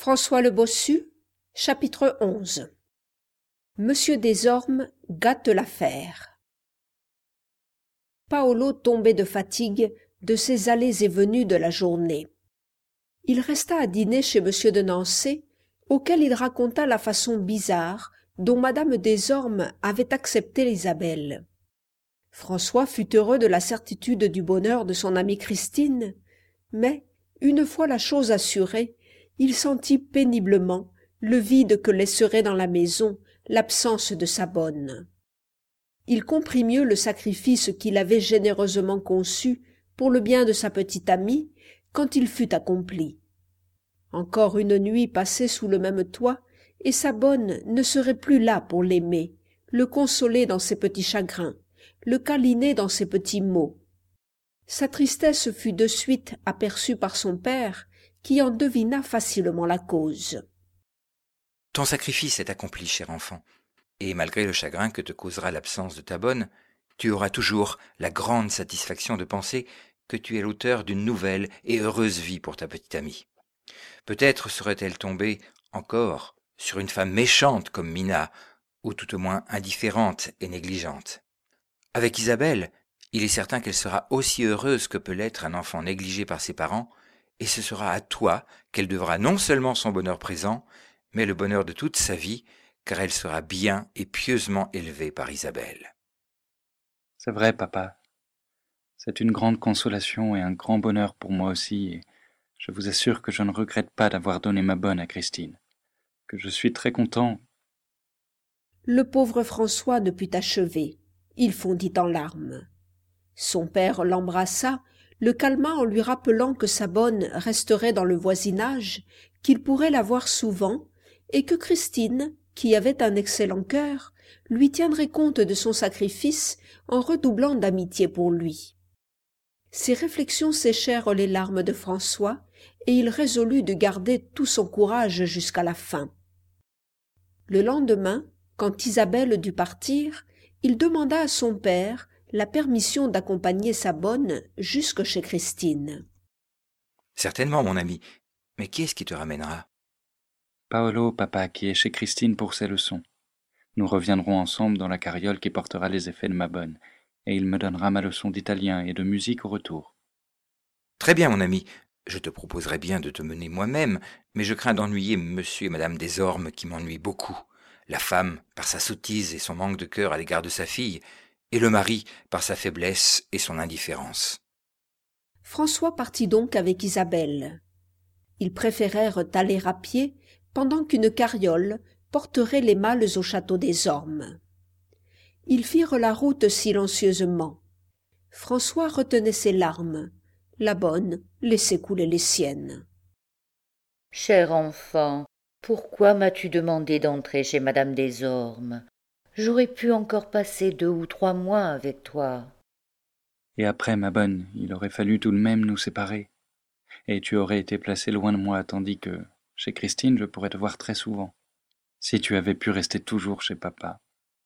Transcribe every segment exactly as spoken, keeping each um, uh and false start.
François le Bossu, chapitre onze. Monsieur Desormes gâte l'affaire. Paolo tombait de fatigue de ses allées et venues de la journée. Il resta à dîner chez monsieur de Nancé, auquel il raconta la façon bizarre dont madame Desormes avait accepté Isabelle. François fut heureux de la certitude du bonheur de son amie Christine, mais, une fois la chose assurée, il sentit péniblement le vide que laisserait dans la maison l'absence de sa bonne. Il comprit mieux le sacrifice qu'il avait généreusement conçu pour le bien de sa petite amie quand il fut accompli. Encore une nuit passée sous le même toit, et sa bonne ne serait plus là pour l'aimer, le consoler dans ses petits chagrins, le câliner dans ses petits maux. Sa tristesse fut de suite aperçue par son père, qui en devina facilement la cause. « Ton sacrifice est accompli, cher enfant, et malgré le chagrin que te causera l'absence de ta bonne, tu auras toujours la grande satisfaction de penser que tu es l'auteur d'une nouvelle et heureuse vie pour ta petite amie. Peut-être serait-elle tombée encore sur une femme méchante comme Mina, ou tout au moins indifférente et négligente. Avec Isabelle, il est certain qu'elle sera aussi heureuse que peut l'être un enfant négligé par ses parents, et ce sera à toi qu'elle devra non seulement son bonheur présent, mais le bonheur de toute sa vie, car elle sera bien et pieusement élevée par Isabelle. » C'est vrai, papa. C'est une grande consolation et un grand bonheur pour moi aussi, et je vous assure que je ne regrette pas d'avoir donné ma bonne à Christine, que je suis très content. Le pauvre François ne put achever. Il fondit en larmes. Son père l'embrassa, le calma en lui rappelant que sa bonne resterait dans le voisinage, qu'il pourrait la voir souvent, et que Christine, qui avait un excellent cœur, lui tiendrait compte de son sacrifice en redoublant d'amitié pour lui. Ces réflexions séchèrent les larmes de François, et il résolut de garder tout son courage jusqu'à la fin. Le lendemain, quand Isabelle dut partir, il demanda à son père la permission d'accompagner sa bonne jusque chez Christine. « Certainement, mon ami, mais qui est-ce qui te ramènera ?»« Paolo, papa, qui est chez Christine pour ses leçons. Nous reviendrons ensemble dans la carriole qui portera les effets de ma bonne, et il me donnera ma leçon d'italien et de musique au retour. »« Très bien, mon ami, je te proposerais bien de te mener moi-même, mais je crains d'ennuyer monsieur et madame Desormes qui m'ennuient beaucoup. La femme, par sa sottise et son manque de cœur à l'égard de sa fille, et le mari, par sa faiblesse et son indifférence. » François partit donc avec Isabelle. Ils préférèrent aller à pied pendant qu'une carriole porterait les malles au château Desormes. Ils firent la route silencieusement. François retenait ses larmes. La bonne laissait couler les siennes. « Cher enfant, pourquoi m'as-tu demandé d'entrer chez madame Desormes ? J'aurais pu encore passer deux ou trois mois avec toi. » Et après, ma bonne, il aurait fallu tout de même nous séparer. Et tu aurais été placée loin de moi, tandis que, chez Christine, je pourrais te voir très souvent, si tu avais pu rester toujours chez papa.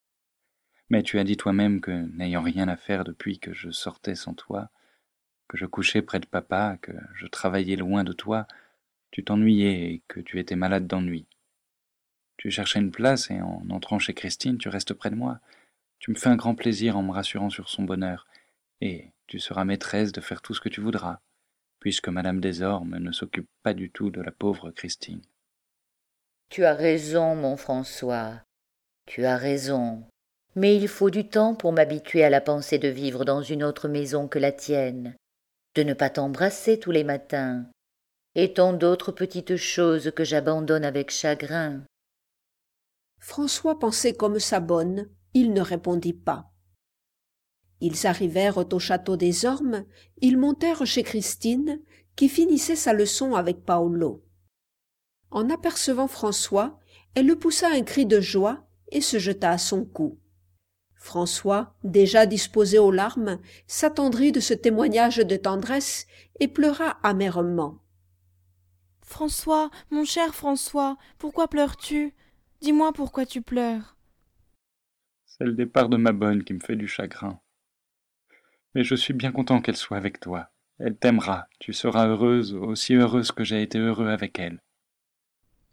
Mais tu as dit toi-même que, n'ayant rien à faire depuis que je sortais sans toi, que je couchais près de papa, que je travaillais loin de toi, tu t'ennuyais et que tu étais malade d'ennui. Tu cherchais une place et en entrant chez Christine, tu restes près de moi. Tu me fais un grand plaisir en me rassurant sur son bonheur, et tu seras maîtresse de faire tout ce que tu voudras, puisque madame Desormes ne s'occupe pas du tout de la pauvre Christine. »« Tu as raison, mon François, tu as raison. Mais il faut du temps pour m'habituer à la pensée de vivre dans une autre maison que la tienne, de ne pas t'embrasser tous les matins, et tant d'autres petites choses que j'abandonne avec chagrin. » François pensait comme sa bonne, il ne répondit pas. Ils arrivèrent au château Desormes, ils montèrent chez Christine, qui finissait sa leçon avec Paolo. En apercevant François, elle le poussa un cri de joie et se jeta à son cou. François, déjà disposé aux larmes, s'attendrit de ce témoignage de tendresse et pleura amèrement. « François, mon cher François, pourquoi pleures-tu ? Dis-moi pourquoi tu pleures. » »« C'est le départ de ma bonne qui me fait du chagrin. Mais je suis bien content qu'elle soit avec toi. Elle t'aimera, tu seras heureuse, aussi heureuse que j'ai été heureux avec elle. »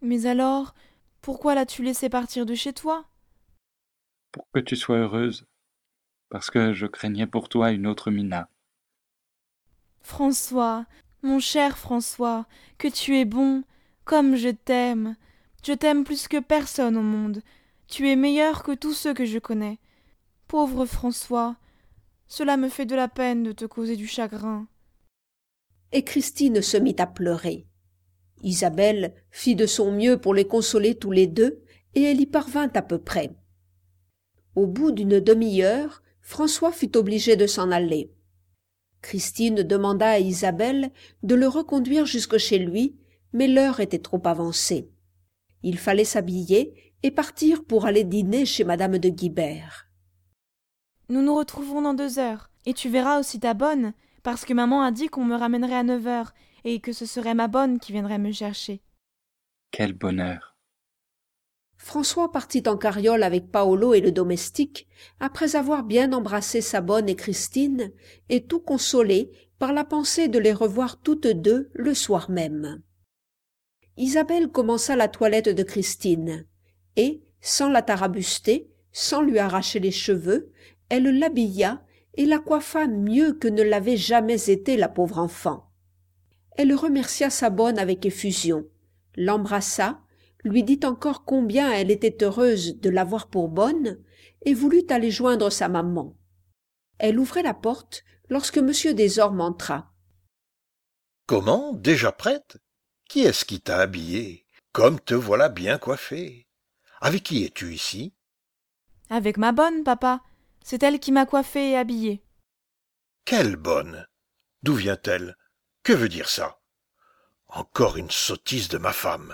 Mais alors, pourquoi l'as-tu laissé partir de chez toi? Pour que tu sois heureuse, parce que je craignais pour toi une autre Mina. François, mon cher François, que tu es bon, comme je t'aime. Je t'aime plus que personne au monde. Tu es meilleur que tous ceux que je connais. Pauvre François, cela me fait de la peine de te causer du chagrin. Et Christine se mit à pleurer. Isabelle fit de son mieux pour les consoler tous les deux, et elle y parvint à peu près. Au bout d'une demi-heure, François fut obligé de s'en aller. Christine demanda à Isabelle de le reconduire jusque chez lui, mais l'heure était trop avancée. Il fallait s'habiller et partir pour aller dîner chez madame de Guibert. Nous nous retrouvons dans deux heures, et tu verras aussi ta bonne, parce que maman a dit qu'on me ramènerait à neuf heures, et que ce serait ma bonne qui viendrait me chercher. Quel bonheur! François partit en carriole avec Paolo et le domestique, après avoir bien embrassé sa bonne et Christine, et tout consolé par la pensée de les revoir toutes deux le soir même. Isabelle commença la toilette de Christine, et, sans la tarabuster, sans lui arracher les cheveux, elle l'habilla et la coiffa mieux que ne l'avait jamais été la pauvre enfant. Elle remercia sa bonne avec effusion, l'embrassa, lui dit encore combien elle était heureuse de l'avoir pour bonne, et voulut aller joindre sa maman. Elle ouvrait la porte lorsque monsieur Desormes entra. « Comment, déjà prête? Qui est-ce qui t'a habillée? Comme te voilà bien coiffée. Avec qui es-tu ici? » ?»« Avec ma bonne, papa. C'est elle qui m'a coiffée et habillée. »« Quelle bonne? D'où vient-elle? Que veut dire ça? Encore une sottise de ma femme.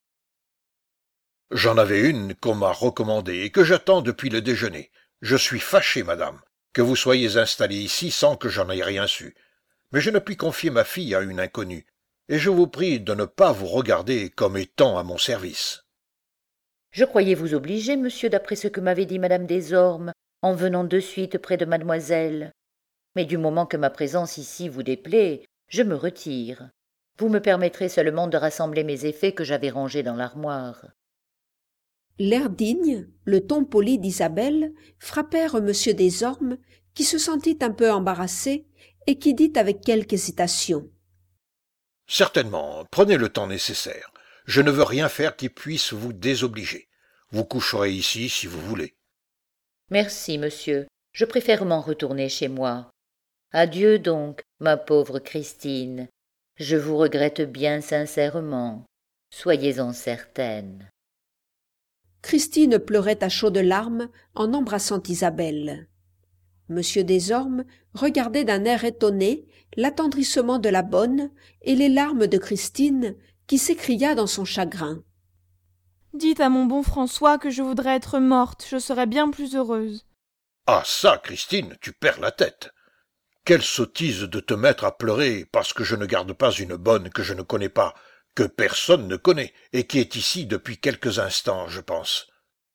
J'en avais une qu'on m'a recommandée et que j'attends depuis le déjeuner. Je suis fâché, madame, que vous soyez installée ici sans que j'en aie rien su. Mais je ne puis confier ma fille à une inconnue, et je vous prie de ne pas vous regarder comme étant à mon service. » »« Je croyais vous obliger, monsieur, d'après ce que m'avait dit madame Desormes, en venant de suite près de mademoiselle. Mais du moment que ma présence ici vous déplaît, je me retire. Vous me permettrez seulement de rassembler mes effets que j'avais rangés dans l'armoire. » L'air digne, le ton poli d'Isabelle frappèrent monsieur Desormes, qui se sentit un peu embarrassé et qui dit avec quelque hésitation. « Certainement, prenez le temps nécessaire. Je ne veux rien faire qui puisse vous désobliger. Vous coucherez ici si vous voulez. » »« Merci, monsieur. Je préfère m'en retourner chez moi. Adieu donc, ma pauvre Christine. Je vous regrette bien sincèrement. Soyez-en certaine. » Christine pleurait à chaudes larmes en embrassant Isabelle. Monsieur Desormes regardait d'un air étonné l'attendrissement de la bonne et les larmes de Christine, qui s'écria dans son chagrin. « Dites à mon bon François que je voudrais être morte, je serais bien plus heureuse. »« Ah ça, Christine, tu perds la tête. Quelle sottise de te mettre à pleurer parce que je ne garde pas une bonne que je ne connais pas, que personne ne connaît, et qui est ici depuis quelques instants, je pense. »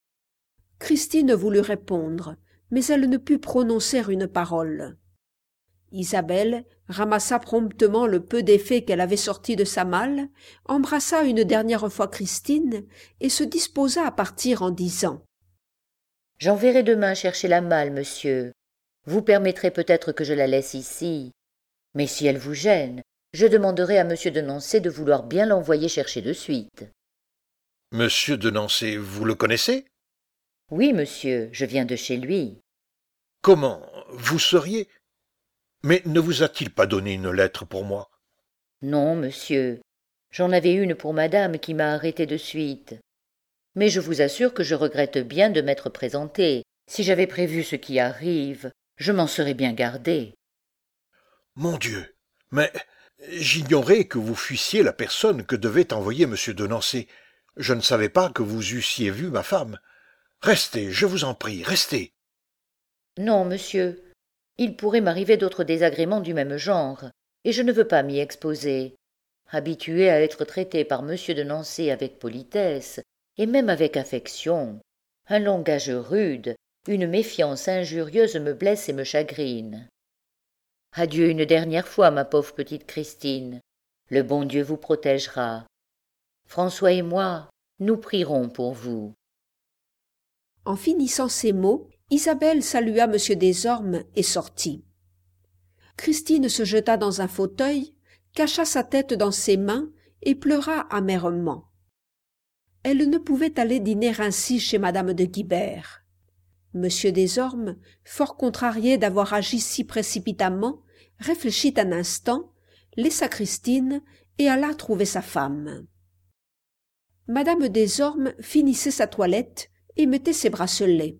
Christine voulut répondre, mais elle ne put prononcer une parole. Isabelle ramassa promptement le peu d'effets qu'elle avait sortis de sa malle, embrassa une dernière fois Christine et se disposa à partir en disant « J'enverrai demain chercher la malle, monsieur. Vous permettrez peut-être que je la laisse ici. Mais si elle vous gêne, je demanderai à monsieur de Nancey de vouloir bien l'envoyer chercher de suite. » »« Monsieur de Nancey, vous le connaissez ? » ?»« Oui, monsieur, je viens de chez lui. » »« Comment, vous seriez ? Mais ne vous a-t-il pas donné une lettre pour moi ? » ?»« Non, monsieur. J'en avais une pour madame qui m'a arrêté de suite. Mais je vous assure que je regrette bien de m'être présenté. Si j'avais prévu ce qui arrive, je m'en serais bien gardé. » »« Mon Dieu, mais j'ignorais que vous fussiez la personne que devait envoyer monsieur de Nancey. Je ne savais pas que vous eussiez vu ma femme. Restez, je vous en prie, restez. » »« Non, monsieur. Il pourrait m'arriver d'autres désagréments du même genre, et je ne veux pas m'y exposer. Habitué à être traité par monsieur de Nancey avec politesse, et même avec affection, un langage rude, une méfiance injurieuse me blesse et me chagrine. Adieu une dernière fois, ma pauvre petite Christine. Le bon Dieu vous protégera. François et moi, nous prierons pour vous. » En finissant ces mots, Isabelle salua M. Desormes et sortit. Christine se jeta dans un fauteuil, cacha sa tête dans ses mains et pleura amèrement. Elle ne pouvait aller dîner ainsi chez madame de Guibert. M. Desormes, fort contrarié d'avoir agi si précipitamment, réfléchit un instant, laissa Christine et alla trouver sa femme. Madame Desormes finissait sa toilette et mettait ses bracelets.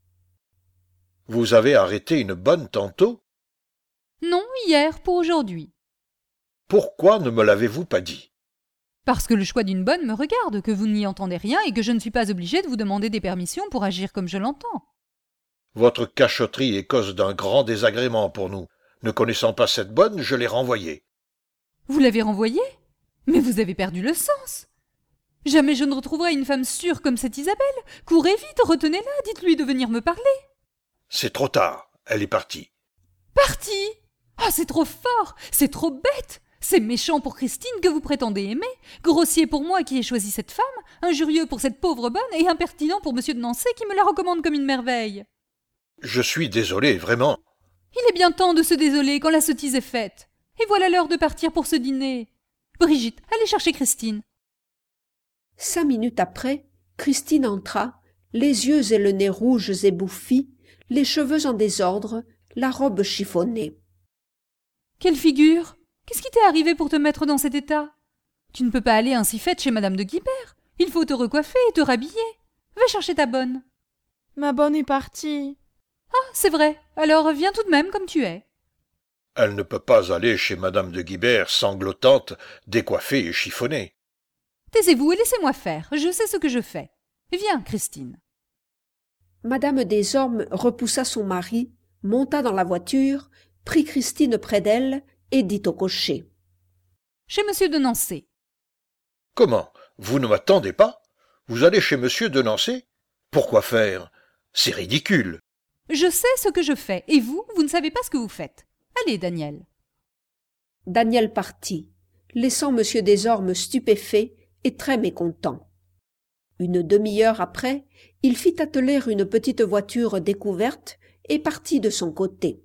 « Vous avez arrêté une bonne tantôt ?»« Non, hier, pour aujourd'hui. »« Pourquoi ne me l'avez-vous pas dit ?»« Parce que le choix d'une bonne me regarde, que vous n'y entendez rien et que je ne suis pas obligée de vous demander des permissions pour agir comme je l'entends. » Votre cachotterie est cause d'un grand désagrément pour nous. Ne connaissant pas cette bonne, je l'ai renvoyée. »« Vous l'avez renvoyée ? Mais vous avez perdu le sens. Jamais je ne retrouverai une femme sûre comme cette Isabelle. Courez vite, retenez-la, dites-lui de venir me parler. » »« C'est trop tard, elle est partie. »« Partie ? Ah, c'est trop fort, c'est trop bête. C'est méchant pour Christine que vous prétendez aimer, grossier pour moi qui ai choisi cette femme, injurieux pour cette pauvre bonne et impertinent pour monsieur de Nancey qui me la recommande comme une merveille. »« Je suis désolé, vraiment. »« Il est bien temps de se désoler quand la sottise est faite. Et voilà l'heure de partir pour ce dîner. Brigitte, allez chercher Christine. » Cinq minutes après, Christine entra, les yeux et le nez rouges et bouffis, les cheveux en désordre, la robe chiffonnée. « Quelle figure ! Qu'est-ce qui t'est arrivé pour te mettre dans cet état ? Tu ne peux pas aller ainsi faite chez madame de Guibert. Il faut te recoiffer et te rhabiller. Va chercher ta bonne. »« Ma bonne est partie. »« Ah, c'est vrai. Alors viens tout de même comme tu es. » Elle ne peut pas aller chez madame de Guibert sanglotante, décoiffée et chiffonnée. »« Taisez-vous et laissez-moi faire. Je sais ce que je fais. Viens, Christine. » Madame Desormes repoussa son mari, monta dans la voiture, prit Christine près d'elle et dit au cocher. « Chez monsieur de Nancey. »« Comment ? Vous ne m'attendez pas ? Vous allez chez monsieur de Nancey ? Pourquoi faire ? C'est ridicule. »« Je sais ce que je fais, et vous, vous ne savez pas ce que vous faites. Allez, Daniel. » Daniel partit, laissant M. Desormes stupéfait et très mécontent. Une demi-heure après, il fit atteler une petite voiture découverte et partit de son côté.